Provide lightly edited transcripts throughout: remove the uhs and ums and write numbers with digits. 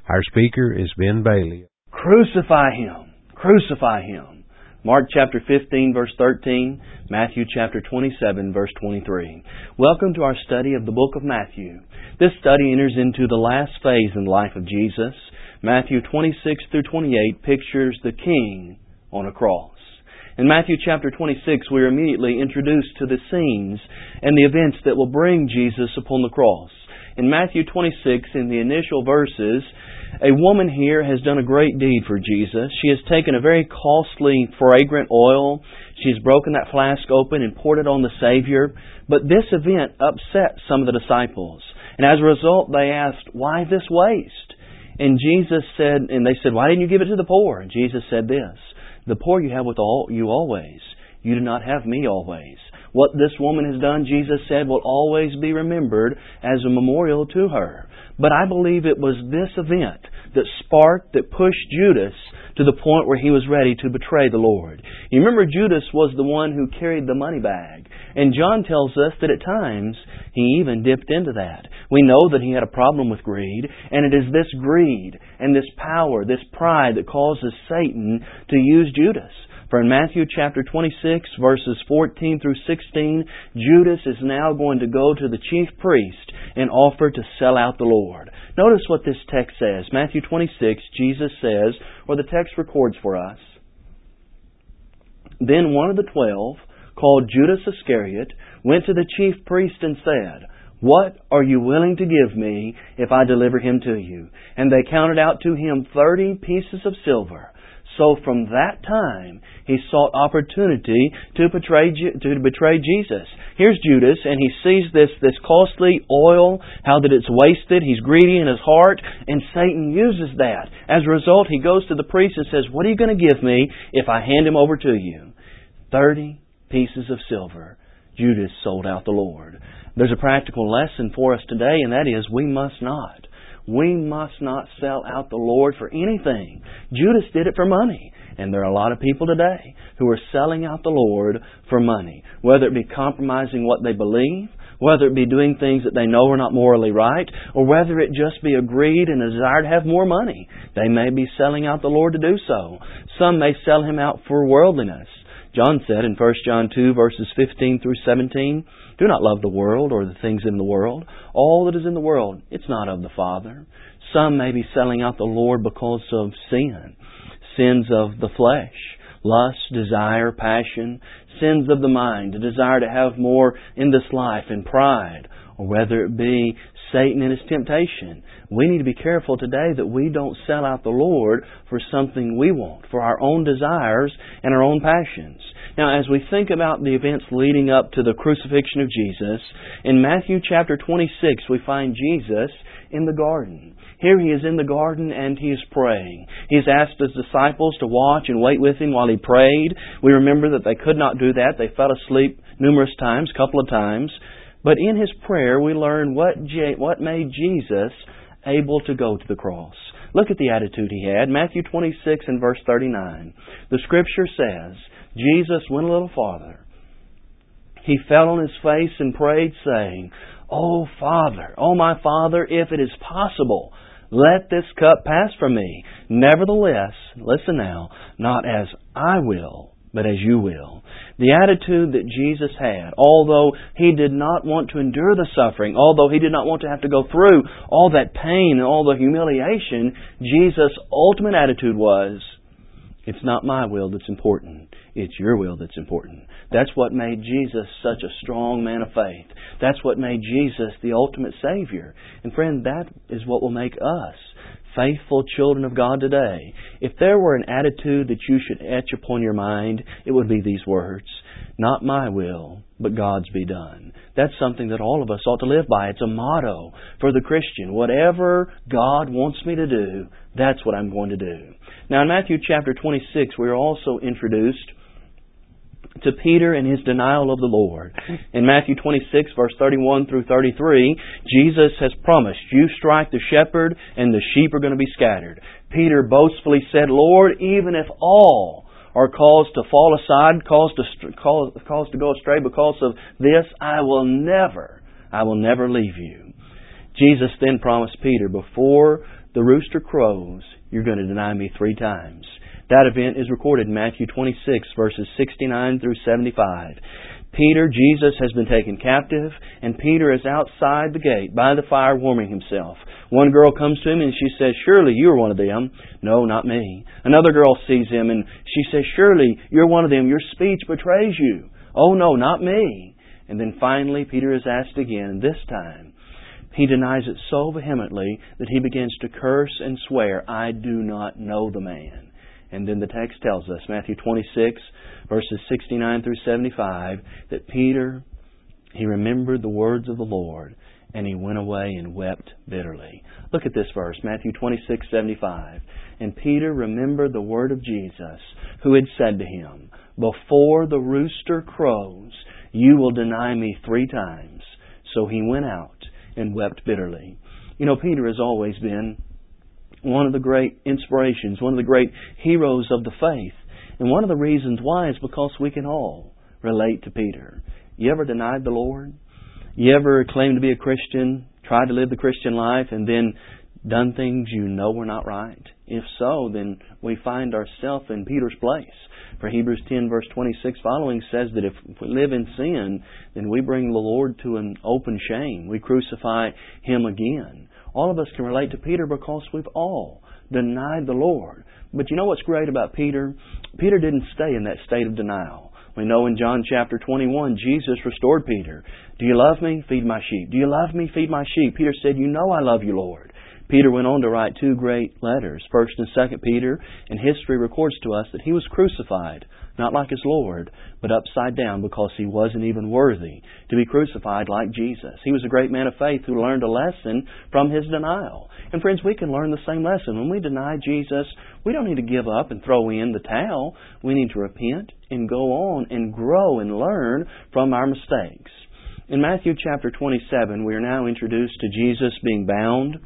Our speaker is Ben Bailey. Crucify Him. Crucify Him. Mark chapter 15, verse 13. Matthew chapter 27, verse 23. Welcome to our study of the book of Matthew. This study enters into the last phase in the life of Jesus. Matthew 26 through 28 pictures the King on a cross. In Matthew chapter 26, we are immediately introduced to the scenes and the events that will bring Jesus upon the cross. In Matthew 26, in the initial verses, a woman here has done a great deed for Jesus. She has taken a very costly, fragrant oil. She has broken that flask open and poured it on the Savior. But this event upset some of the disciples. And as a result, they asked, "Why this waste?" And Jesus said, and they said, "Why didn't you give it to the poor?" And Jesus said this, "The poor you have with you always. You do not have me always." What this woman has done, Jesus said, will always be remembered as a memorial to her. But I believe it was this event that pushed Judas to the point where he was ready to betray the Lord. You remember, Judas was the one who carried the money bag. And John tells us that at times he even dipped into that. We know that he had a problem with greed, and it is this greed and this power, this pride that causes Satan to use Judas. For in Matthew chapter 26, verses 14 through 16, Judas is now going to go to the chief priest and offer to sell out the Lord. Notice what this text says. Matthew 26, Jesus says, or the text records for us, "Then one of the 12, called Judas Iscariot, went to the chief priest and said, 'What are you willing to give me if I deliver him to you?' And they counted out to him 30 pieces of silver. So from that time, he sought opportunity to betray Jesus." Here's Judas, and he sees this costly oil, how that it's wasted. He's greedy in his heart, and Satan uses that. As a result, he goes to the priest and says, "What are you going to give me if I hand him over to you?" 30 pieces of silver. Judas sold out the Lord. There's a practical lesson for us today, and that is we must not. We must not sell out the Lord for anything. Judas did it for money. And there are a lot of people today who are selling out the Lord for money. Whether it be compromising what they believe, whether it be doing things that they know are not morally right, or whether it just be a greed and a desire to have more money. They may be selling out the Lord to do so. Some may sell Him out for worldliness. John said in 1 John 2, verses 15 through 17, "Do not love the world or the things in the world. All that is in the world, it's not of the Father." Some may be selling out the Lord because of sins of the flesh, lust, desire, passion, sins of the mind, a desire to have more in this life, and pride, or whether it be Satan and his temptation. We need to be careful today that we don't sell out the Lord for something we want, for our own desires and our own passions. Now, as we think about the events leading up to the crucifixion of Jesus, in Matthew chapter 26, we find Jesus in the garden. Here He is in the garden and He is praying. He's asked His disciples to watch and wait with Him while He prayed. We remember that they could not do that. They fell asleep numerous times, a couple of times. But in His prayer, we learn what made Jesus able to go to the cross. Look at the attitude He had. Matthew 26 and verse 39. The Scripture says, Jesus went a little farther. He fell on His face and prayed, saying, "O Father, O my Father, if it is possible, let this cup pass from me. Nevertheless," listen now, "not as I will, but as you will." The attitude that Jesus had, although He did not want to endure the suffering, although He did not want to have to go through all that pain and all the humiliation, Jesus' ultimate attitude was, "It's not my will that's important. It's your will that's important." That's what made Jesus such a strong man of faith. That's what made Jesus the ultimate Savior. And friend, that is what will make us faithful children of God today. If there were an attitude that you should etch upon your mind, it would be these words, "Not my will, but God's be done." That's something that all of us ought to live by. It's a motto for the Christian. Whatever God wants me to do, that's what I'm going to do. Now in Matthew chapter 26, we are also introduced to Peter and his denial of the Lord. In Matthew 26, verse 31 through 33, Jesus has promised, "You strike the shepherd and the sheep are going to be scattered." Peter boastfully said, "Lord, even if all are caused to fall aside, caused to go astray because of this, I will never leave you." Jesus then promised Peter, before the rooster crows, you're going to deny me 3 times. That event is recorded in Matthew 26, verses 69 through 75. Peter, Jesus, has been taken captive, and Peter is outside the gate by the fire warming himself. One girl comes to him and she says, "Surely you are one of them." "No, not me." Another girl sees him and she says, "Surely you're one of them. Your speech betrays you." "Oh no, not me." And then finally Peter is asked again, and this time he denies it so vehemently that he begins to curse and swear, "I do not know the man." And then the text tells us, Matthew 26, verses 69 through 75, that Peter, he remembered the words of the Lord, and he went away and wept bitterly. Look at this verse, Matthew 26, 75. "And Peter remembered the word of Jesus, who had said to him, 'Before the rooster crows, you will deny me 3 times.' So he went out and wept bitterly." You know, Peter has always been one of the great inspirations, one of the great heroes of the faith. And one of the reasons why is because we can all relate to Peter. You ever denied the Lord? You ever claimed to be a Christian, tried to live the Christian life, and then done things you know were not right? If so, then we find ourselves in Peter's place. For Hebrews 10, verse 26 following says that if we live in sin, then we bring the Lord to an open shame. We crucify Him again. All of us can relate to Peter because we've all denied the Lord. But you know what's great about Peter? Peter didn't stay in that state of denial. We know in John chapter 21, Jesus restored Peter. "Do you love me? Feed my sheep. Do you love me? Feed my sheep." Peter said, "You know I love you, Lord." Peter went on to write 2 great letters, 1st and 2nd Peter, and history records to us that he was crucified, not like his Lord, but upside down because he wasn't even worthy to be crucified like Jesus. He was a great man of faith who learned a lesson from his denial. And friends, we can learn the same lesson. When we deny Jesus, we don't need to give up and throw in the towel. We need to repent and go on and grow and learn from our mistakes. In Matthew chapter 27, we are now introduced to Jesus being bound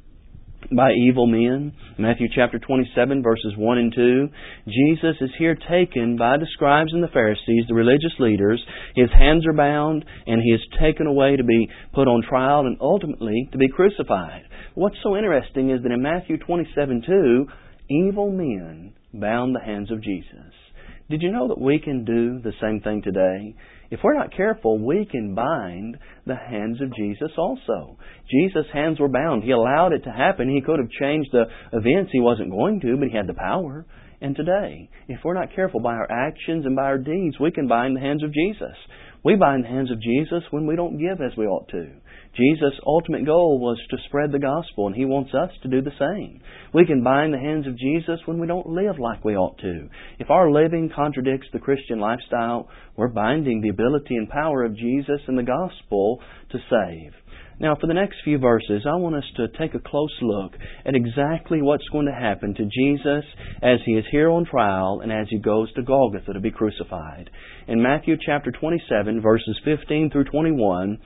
by evil men. Matthew chapter 27, verses 1 and 2. Jesus is here taken by the scribes and the Pharisees, the religious leaders. His hands are bound, and He is taken away to be put on trial and ultimately to be crucified. What's so interesting is that in Matthew 27:2, evil men bound the hands of Jesus. Did you know that we can do the same thing today? If we're not careful, we can bind the hands of Jesus also. Jesus' hands were bound. He allowed it to happen. He could have changed the events. He wasn't going to, but He had the power. And today, if we're not careful by our actions and by our deeds, we can bind the hands of Jesus. We bind the hands of Jesus when we don't give as we ought to. Jesus' ultimate goal was to spread the gospel, and He wants us to do the same. We can bind the hands of Jesus when we don't live like we ought to. If our living contradicts the Christian lifestyle, we're binding the ability and power of Jesus and the gospel to save. Now, for the next few verses, I want us to take a close look at exactly what's going to happen to Jesus as He is here on trial and as He goes to Golgotha to be crucified. In Matthew chapter 27, verses 15 through 21,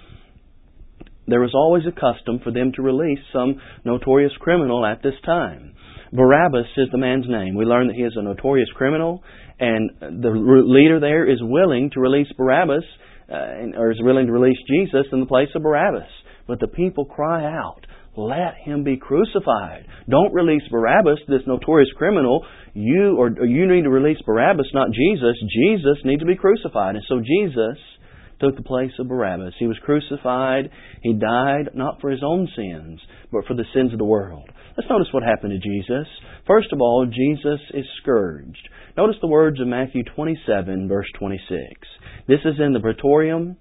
there was always a custom for them to release some notorious criminal at this time. Barabbas is the man's name. We learn that he is a notorious criminal, and the leader there is willing to release Barabbas, or is willing to release Jesus in the place of Barabbas. But the people cry out, "Let Him be crucified. Don't release Barabbas, this notorious criminal. You need to release Barabbas, not Jesus. Jesus needs to be crucified." And so Jesus took the place of Barabbas. He was crucified. He died not for His own sins, but for the sins of the world. Let's notice what happened to Jesus. First of all, Jesus is scourged. Notice the words of Matthew 27, verse 26. This is in the Praetorium.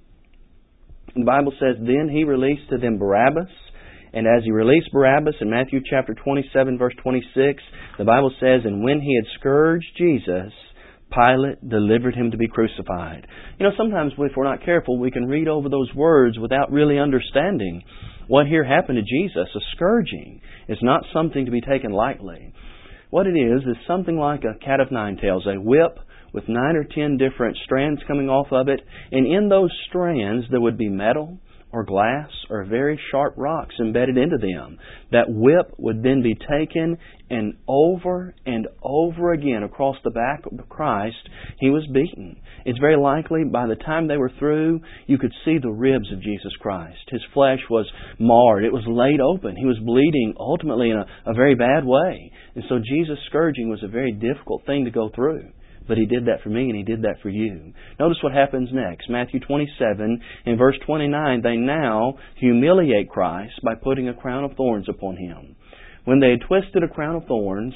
The Bible says, "Then He released to them Barabbas." And as He released Barabbas in Matthew chapter 27, verse 26, the Bible says, "And when He had scourged Jesus, Pilate delivered Him to be crucified." You know, sometimes if we're not careful, we can read over those words without really understanding what here happened to Jesus. A scourging is not something to be taken lightly. What it is something like a cat of nine tails, a whip with 9 or 10 different strands coming off of it. And in those strands there would be metal or glass or very sharp rocks embedded into them. That whip would then be taken and over again across the back of Christ, He was beaten. It's very likely by the time they were through, you could see the ribs of Jesus Christ. His flesh was marred. It was laid open. He was bleeding ultimately in a very bad way. And so Jesus' scourging was a very difficult thing to go through. But He did that for me and He did that for you. Notice what happens next. Matthew 27, in verse 29, they now humiliate Christ by putting a crown of thorns upon Him. When they had twisted a crown of thorns,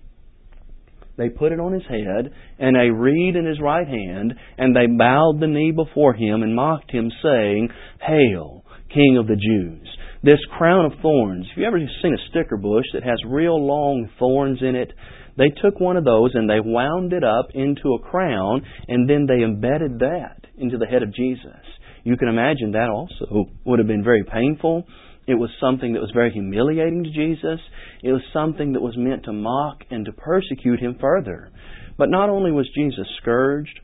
they put it on His head, and a reed in His right hand, and they bowed the knee before Him and mocked Him, saying, Hail, King of the Jews. This crown of thorns, have you ever seen a sticker bush that has real long thorns in it? They took one of those and they wound it up into a crown, and then they embedded that into the head of Jesus. You can imagine that also would have been very painful. It was something that was very humiliating to Jesus. It was something that was meant to mock and to persecute Him further. But not only was Jesus scourged,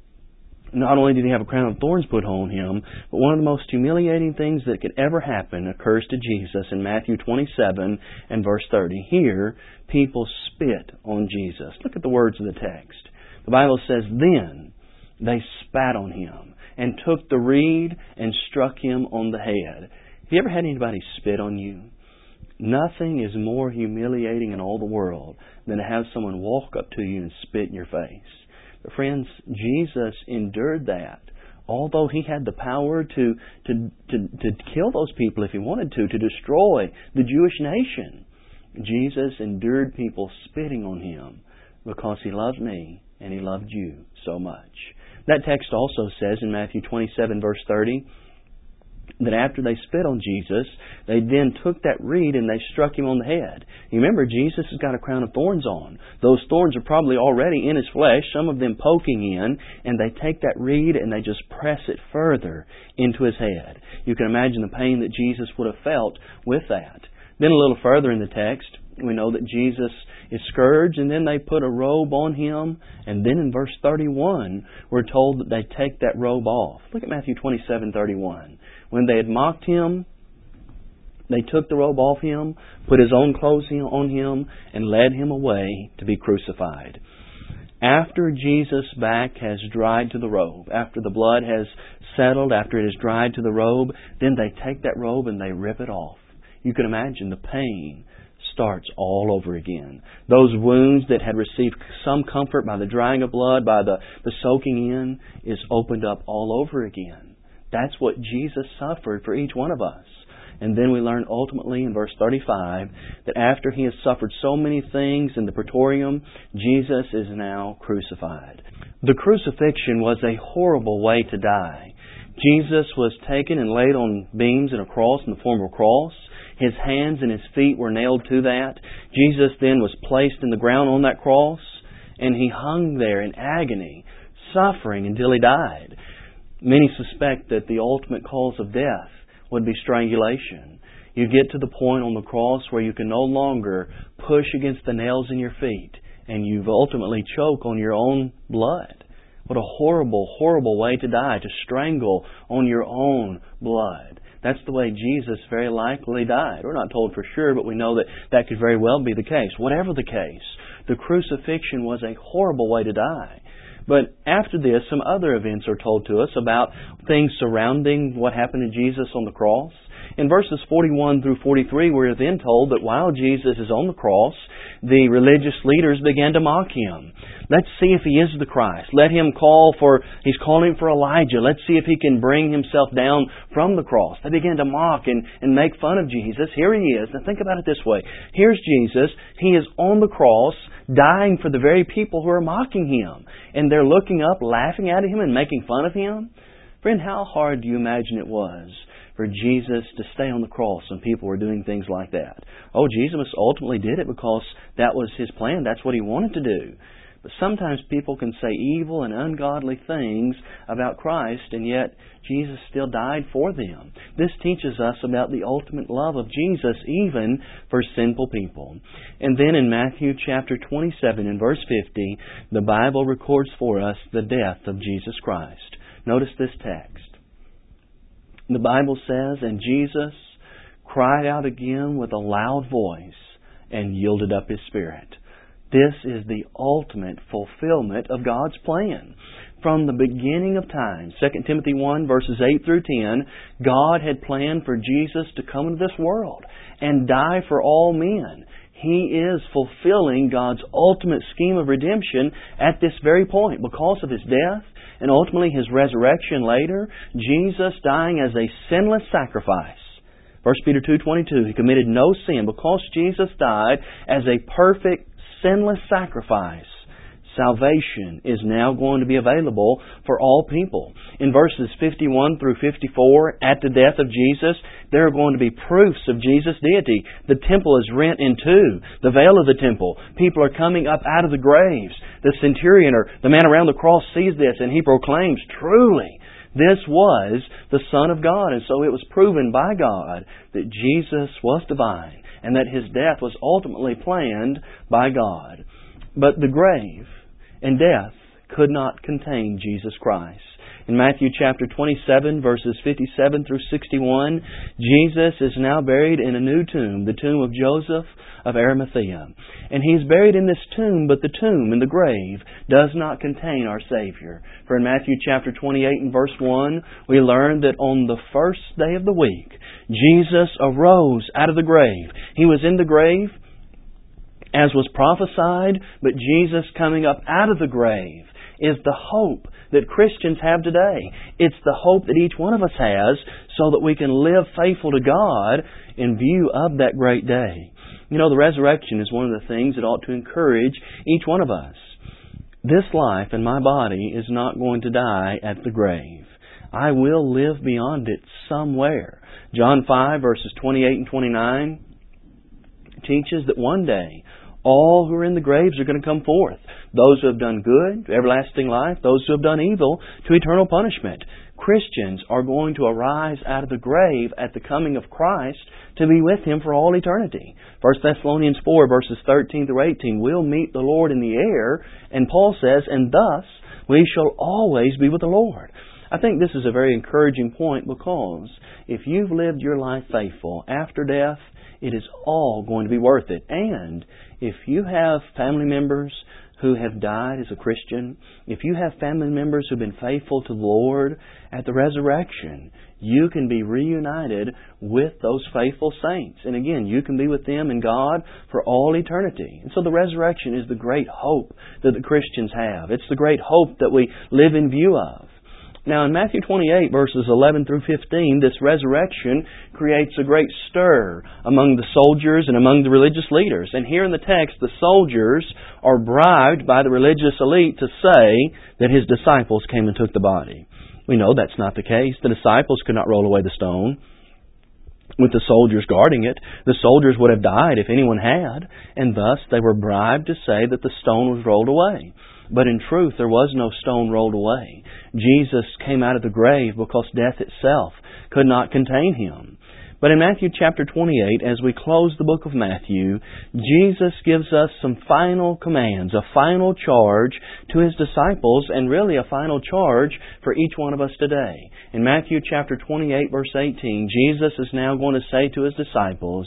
not only did He have a crown of thorns put on Him, but one of the most humiliating things that could ever happen occurs to Jesus in Matthew 27 and verse 30. Here, people spit on Jesus. Look at the words of the text. The Bible says, Then they spat on Him and took the reed and struck Him on the head. Have you ever had anybody spit on you? Nothing is more humiliating in all the world than to have someone walk up to you and spit in your face. But friends, Jesus endured that. Although He had the power to kill those people if He wanted to destroy the Jewish nation, Jesus endured people spitting on Him because He loved me and He loved you so much. That text also says in Matthew 27 verse 30, that after they spit on Jesus, they then took that reed and they struck Him on the head. You remember, Jesus has got a crown of thorns on. Those thorns are probably already in His flesh, some of them poking in, and they take that reed and they just press it further into His head. You can imagine the pain that Jesus would have felt with that. Then a little further in the text, we know that Jesus is scourged, and then they put a robe on Him. And then in verse 31, we're told that they take that robe off. Look at Matthew 27:31. When they had mocked Him, they took the robe off Him, put His own clothes on Him, and led Him away to be crucified. After Jesus' back has dried to the robe, after the blood has settled, after it has dried to the robe, then they take that robe and they rip it off. You can imagine the pain starts all over again. Those wounds that had received some comfort by the drying of blood, by the soaking in, is opened up all over again. That's what Jesus suffered for each one of us. And then we learn ultimately in verse 35 that after He has suffered so many things in the praetorium, Jesus is now crucified. The crucifixion was a horrible way to die. Jesus was taken and laid on beams and a cross in the form of a cross. His hands and His feet were nailed to that. Jesus then was placed in the ground on that cross, and He hung there in agony, suffering until He died. Many suspect that the ultimate cause of death would be strangulation. You get to the point on the cross where you can no longer push against the nails in your feet, and you ultimately choke on your own blood. What a horrible, horrible way to die, to strangle on your own blood. That's the way Jesus very likely died. We're not told for sure, but we know that that could very well be the case. Whatever the case, the crucifixion was a horrible way to die. But after this, some other events are told to us about things surrounding what happened to Jesus on the cross. In verses 41 through 43, we're then told that while Jesus is on the cross, the religious leaders began to mock Him. Let's see if He is the Christ. He's calling for Elijah. Let's see if He can bring Himself down from the cross. They began to mock and make fun of Jesus. Here He is. Now think about it this way. Here's Jesus. He is on the cross, dying for the very people who are mocking Him. And they're looking up, laughing at Him and making fun of Him. Friend, how hard do you imagine it was for Jesus to stay on the cross when people were doing things like that? Oh, Jesus ultimately did it because that was His plan. That's what He wanted to do. But sometimes people can say evil and ungodly things about Christ, and yet Jesus still died for them. This teaches us about the ultimate love of Jesus, even for sinful people. And then in Matthew chapter 27 and verse 50, the Bible records for us the death of Jesus Christ. Notice this text. The Bible says, and Jesus cried out again with a loud voice and yielded up His Spirit. This is the ultimate fulfillment of God's plan. From the beginning of time, 2 Timothy 1 verses 8 through 10, God had planned for Jesus to come into this world and die for all men. He is fulfilling God's ultimate scheme of redemption at this very point. Because of His death and ultimately His resurrection later, Jesus dying as a sinless sacrifice. 1 Peter 2:22, He committed no sin. Because Jesus died as a perfect, sinless sacrifice, salvation is now going to be available for all people. In verses 51 through 54, at the death of Jesus, there are going to be proofs of Jesus' deity. The temple is rent in two, the veil of the temple. People are coming up out of the graves. The centurion, or the man around the cross, sees this and he proclaims, truly, this was the Son of God. And so it was proven by God that Jesus was divine and that His death was ultimately planned by God. But the grave and death could not contain Jesus Christ. In Matthew chapter 27, verses 57 through 61, Jesus is now buried in a new tomb, the tomb of Joseph of Arimathea. And He's buried in this tomb, but the tomb and the grave does not contain our Savior. For in Matthew chapter 28 and verse 1, we learn that on the first day of the week, Jesus arose out of the grave. He was in the grave, as was prophesied, but Jesus coming up out of the grave is the hope that Christians have today. It's the hope that each one of us has so that we can live faithful to God in view of that great day. You know, the resurrection is one of the things that ought to encourage each one of us. This life and my body is not going to die at the grave. I will live beyond it somewhere. John 5 verses 28 and 29 teaches that one day all who are in the graves are going to come forth. Those who have done good to everlasting life, those who have done evil to eternal punishment. Christians are going to arise out of the grave at the coming of Christ to be with Him for all eternity. 1 Thessalonians 4 verses 13 through 18, we'll meet the Lord in the air, and Paul says, and thus we shall always be with the Lord. I think this is a very encouraging point, because if you've lived your life faithful after death, it is all going to be worth it. And if you have family members who have died as a Christian, if you have family members who have been faithful to the Lord, at the resurrection, you can be reunited with those faithful saints. And again, you can be with them in God for all eternity. And so the resurrection is the great hope that the Christians have. It's the great hope that we live in view of. Now in Matthew 28 verses 11 through 15, this resurrection creates a great stir among the soldiers and among the religious leaders. And here in the text, the soldiers are bribed by the religious elite to say that His disciples came and took the body. We know that's not the case. The disciples could not roll away the stone with the soldiers guarding it. The soldiers would have died if anyone had, and thus they were bribed to say that the stone was rolled away. But in truth, there was no stone rolled away. Jesus came out of the grave because death itself could not contain Him. But in Matthew chapter 28, as we close the book of Matthew, Jesus gives us some final commands, a final charge to His disciples, and really a final charge for each one of us today. In Matthew chapter 28, verse 18, Jesus is now going to say to His disciples,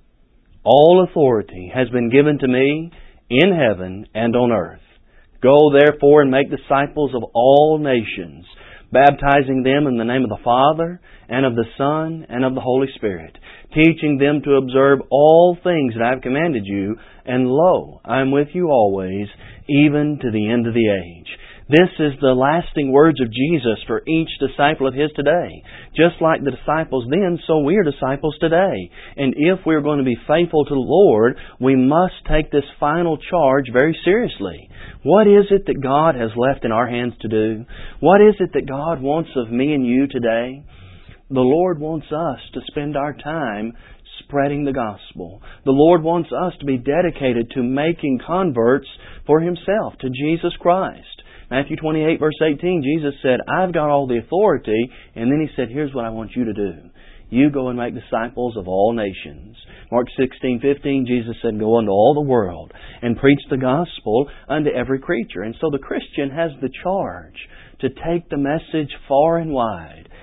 all authority has been given to me in heaven and on earth. Go therefore and make disciples of all nations, baptizing them in the name of the Father, and of the Son, and of the Holy Spirit, teaching them to observe all things that I have commanded you, and lo, I am with you always, even to the end of the age. This is the lasting words of Jesus for each disciple of His today. Just like the disciples then, so we are disciples today. And if we're going to be faithful to the Lord, we must take this final charge very seriously. What is it that God has left in our hands to do? What is it that God wants of me and you today? The Lord wants us to spend our time spreading the gospel. The Lord wants us to be dedicated to making converts for Himself, to Jesus Christ. Matthew 28 verse 18, Jesus said, I've got all the authority. And then He said, here's what I want you to do. You go and make disciples of all nations. Mark 16:15, Jesus said, go unto all the world and preach the gospel unto every creature. And so the Christian has the charge to take the message far and wide.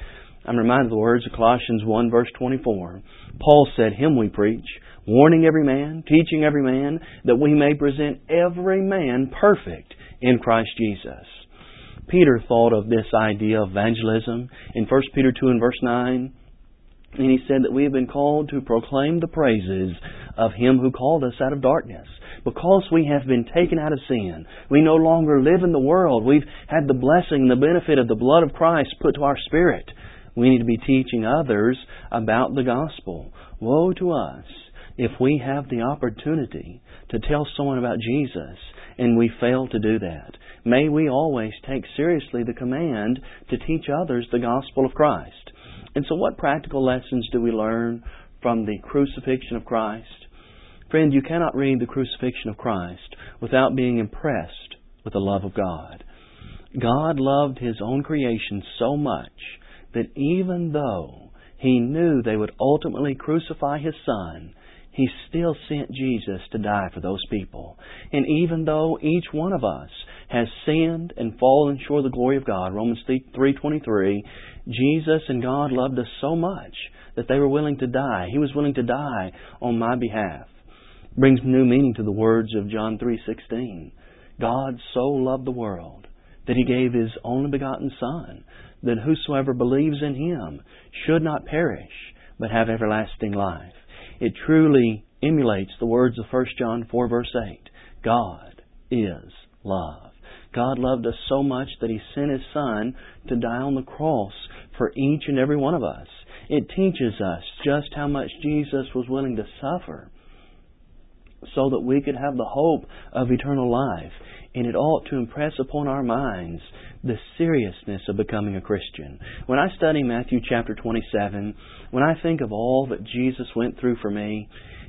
I'm reminded of the words of Colossians 1 verse 24. Paul said, Him we preach, warning every man, teaching every man, that we may present every man perfect in Christ Jesus. Peter thought of this idea of evangelism in 1 Peter 2 and verse 9. And he said that we have been called to proclaim the praises of Him who called us out of darkness. Because we have been taken out of sin, we no longer live in the world. We've had the blessing and the benefit of the blood of Christ put to our spirit. We need to be teaching others about the gospel. Woe to us if we have the opportunity to tell someone about Jesus and we fail to do that. May we always take seriously the command to teach others the gospel of Christ. And so what practical lessons do we learn from the crucifixion of Christ? Friend, you cannot read the crucifixion of Christ without being impressed with the love of God. God loved His own creation so much that even though He knew they would ultimately crucify His Son, He still sent Jesus to die for those people. And even though each one of us has sinned and fallen short of the glory of God, Romans 3:23, Jesus and God loved us so much that they were willing to die. He was willing to die on my behalf. Brings new meaning to the words of John 3:16. God so loved the world that He gave His only begotten Son, that whosoever believes in Him should not perish, but have everlasting life. It truly emulates the words of 1 John 4 verse 8. God is love. God loved us so much that He sent His Son to die on the cross for each and every one of us. It teaches us just how much Jesus was willing to suffer so that we could have the hope of eternal life. And it ought to impress upon our minds the seriousness of becoming a Christian. When I study Matthew chapter 27, when I think of all that Jesus went through for me,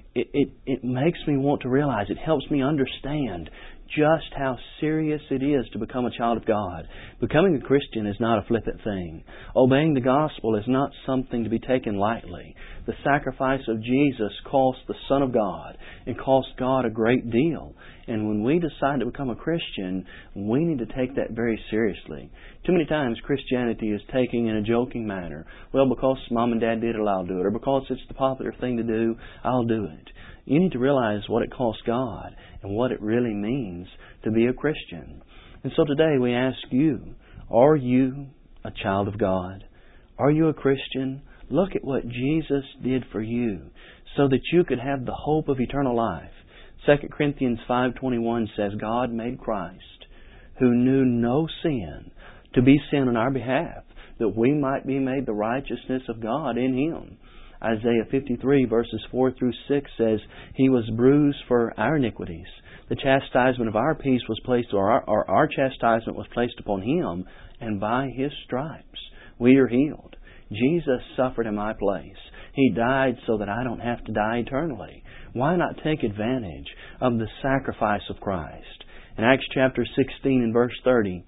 it makes me want to realize, it helps me understand just how serious it is to become a child of God. Becoming a Christian is not a flippant thing. Obeying the gospel is not something to be taken lightly. The sacrifice of Jesus cost the Son of God. It cost God a great deal. And when we decide to become a Christian, we need to take that very seriously. Too many times Christianity is taken in a joking manner. Well, because Mom and Dad did it, I'll do it. Or because it's the popular thing to do, I'll do it. You need to realize what it costs God and what it really means to be a Christian. And so today we ask you, are you a child of God? Are you a Christian? Look at what Jesus did for you so that you could have the hope of eternal life. 2 Corinthians 5:21 says, God made Christ, who knew no sin, to be sin on our behalf, that we might be made the righteousness of God in Him. Isaiah 53 verses 4 through 6 says, He was bruised for our iniquities. The chastisement of our peace was placed, or our chastisement was placed upon Him, and by His stripes we are healed. Jesus suffered in my place. He died so that I don't have to die eternally. Why not take advantage of the sacrifice of Christ? In Acts chapter 16 and verse 30,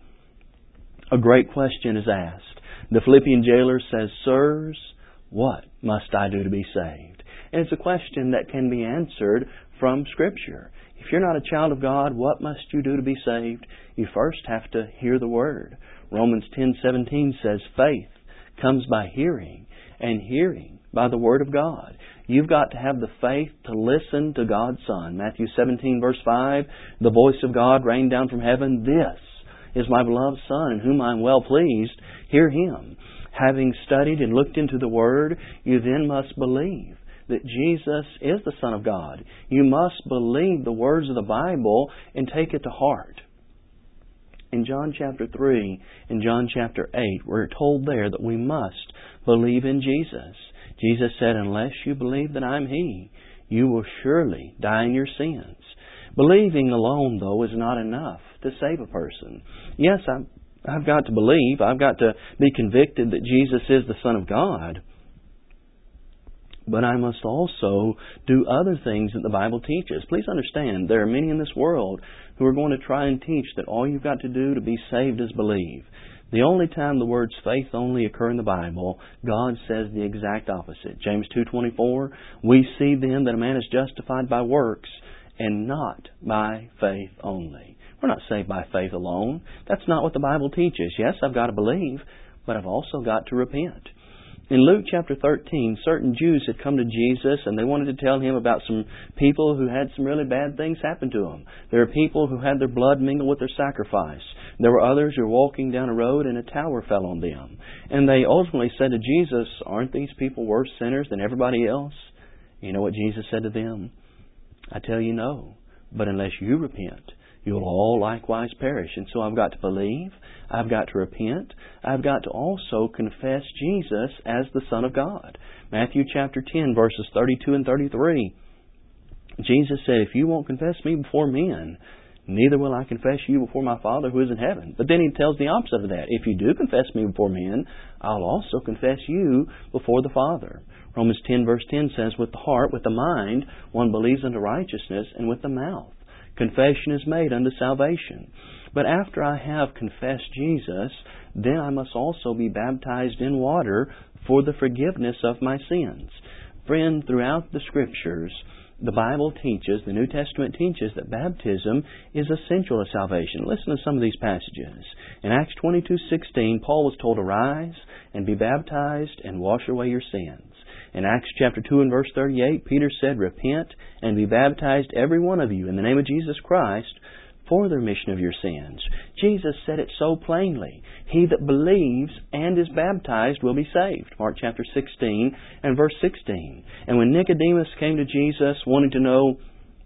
a great question is asked. The Philippian jailer says, Sirs, what must I do to be saved? And it's a question that can be answered from Scripture. If you're not a child of God, what must you do to be saved? You first have to hear the Word. Romans 10:17 says, Faith comes by hearing, and hearing by the Word of God. You've got to have the faith to listen to God's Son. Matthew 17 verse 5, the voice of God rained down from heaven, This is my beloved Son, in whom I am well pleased. Hear Him. Having studied and looked into the Word, you then must believe that Jesus is the Son of God. You must believe the words of the Bible and take it to heart. In John chapter 3 and John chapter 8, we're told there that we must believe in Jesus. Jesus said, Unless you believe that I'm He, you will surely die in your sins. Believing alone, though, is not enough to save a person. Yes, I've got to believe. I've got to be convicted that Jesus is the Son of God. But I must also do other things that the Bible teaches. Please understand, there are many in this world who are going to try and teach that all you've got to do to be saved is believe. The only time the words faith only occur in the Bible, God says the exact opposite. James 2:24, we see then that a man is justified by works and not by faith only. We're not saved by faith alone. That's not what the Bible teaches. Yes, I've got to believe, but I've also got to repent. In Luke chapter 13, certain Jews had come to Jesus and they wanted to tell Him about some people who had some really bad things happen to them. There were people who had their blood mingled with their sacrifice. There were others who were walking down a road and a tower fell on them. And they ultimately said to Jesus, "Aren't these people worse sinners than everybody else?" You know what Jesus said to them? "I tell you no, but unless you repent, you'll all likewise perish." And so I've got to believe, I've got to repent, I've got to also confess Jesus as the Son of God. Matthew chapter 10, verses 32 and 33. Jesus said, "If you won't confess me before men, neither will I confess you before my Father who is in heaven." But then He tells the opposite of that. "If you do confess me before men, I'll also confess you before the Father." Romans 10, verse 10 says, "With the heart, with the mind, one believes unto righteousness, and with the mouth confession is made unto salvation." But after I have confessed Jesus, then I must also be baptized in water for the forgiveness of my sins. Friend, throughout the Scriptures, the Bible teaches, the New Testament teaches, that baptism is essential to salvation. Listen to some of these passages. In Acts 22:16, Paul was told, "Arise and be baptized and wash away your sins." In Acts chapter 2 and verse 38, Peter said, "Repent and be baptized every one of you in the name of Jesus Christ for the remission of your sins." Jesus said it so plainly. He that believes and is baptized will be saved. Mark chapter 16 and verse 16. And when Nicodemus came to Jesus wanting to know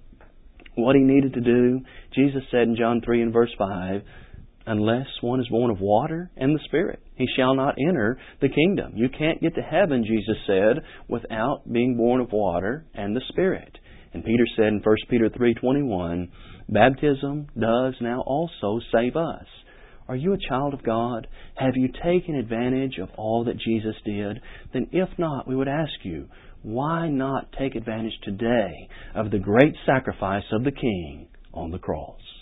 what he needed to do, Jesus said in John 3 and verse 5, "Unless one is born of water and the Spirit, he shall not enter the kingdom." You can't get to heaven, Jesus said, without being born of water and the Spirit. And Peter said in 1 Peter 3:21, "Baptism does now also save us." Are you a child of God? Have you taken advantage of all that Jesus did? Then if not, we would ask you, why not take advantage today of the great sacrifice of the King on the cross?